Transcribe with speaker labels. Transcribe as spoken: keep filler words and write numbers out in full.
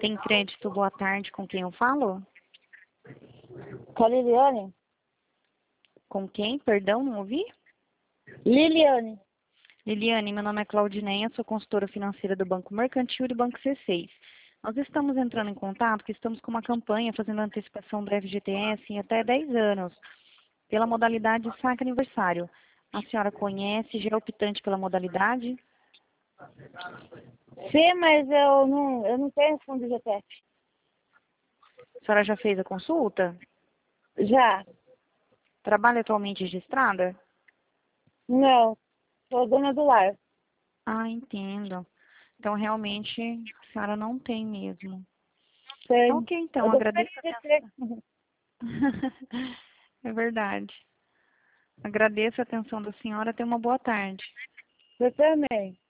Speaker 1: Tem crédito, boa tarde, com quem eu falo?
Speaker 2: Com a Liliane?
Speaker 1: Com quem? Perdão, não ouvi?
Speaker 2: Liliane.
Speaker 1: Liliane, meu nome é Claudineia, sou consultora financeira do Banco Mercantil e do Banco C seis. Nós estamos entrando em contato porque estamos com uma campanha fazendo antecipação do F G T S em até dez anos, pela modalidade saque aniversário. A senhora conhece, já é optante pela modalidade?
Speaker 2: Sim, mas eu não, eu não tenho fundo de G T F.
Speaker 1: A senhora já fez a consulta?
Speaker 2: Já?
Speaker 1: Trabalha atualmente registrada?
Speaker 2: Não. Sou dona do lar.
Speaker 1: Ah, entendo. Então, realmente, a senhora não tem mesmo. Tá
Speaker 2: Tenho.
Speaker 1: ok,
Speaker 2: Eu
Speaker 1: então,
Speaker 2: gostaria
Speaker 1: agradeço a
Speaker 2: de ter.
Speaker 1: atenção. É verdade. Agradeço a atenção da senhora. Tenha uma boa tarde.
Speaker 2: Eu também.